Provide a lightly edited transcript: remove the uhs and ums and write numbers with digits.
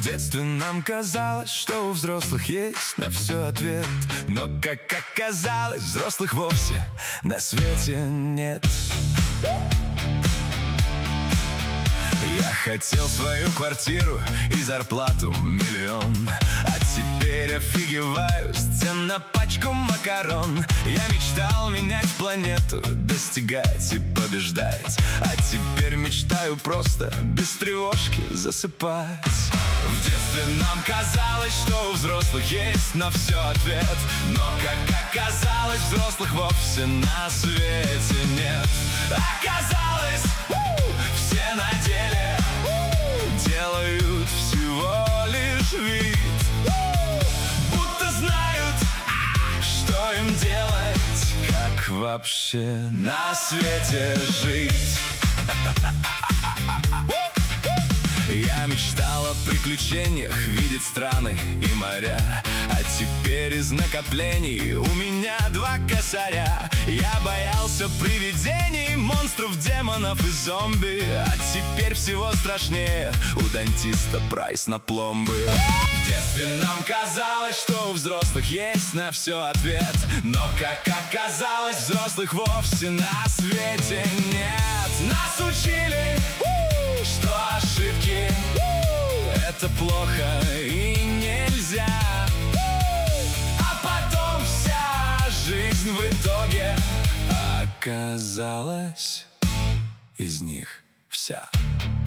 детстве нам казалось, что у взрослых есть на все ответ. Но, как оказалось, взрослых вовсе на свете нет. Я хотел свою квартиру и зарплату миллион, а теперь офигеваю с цен на пачку макарон. Я мечтал менять планету, достигать и побеждать, а теперь мечтаю просто без тревожки засыпать. В детстве нам казалось, что у взрослых есть на все ответ. Но, как оказалось, взрослых вовсе на свете нет. Оказалось, все на деле делают всего лишь вид, будто знают, что им делать, как вообще на свете жить. Я мечтал о приключениях, видеть страны и моря, а теперь из накоплений у меня 2 косаря. Я боялся привидений, монстров, демонов и зомби, а теперь всего страшнее у дантиста прайс на пломбы. В детстве нам казалось, что у взрослых есть на все ответ. Но, как оказалось, взрослых вовсе на свете нет. Нас учили, что ошибки это плохо и нельзя, а потом вся жизнь в итоге оказалась из них вся.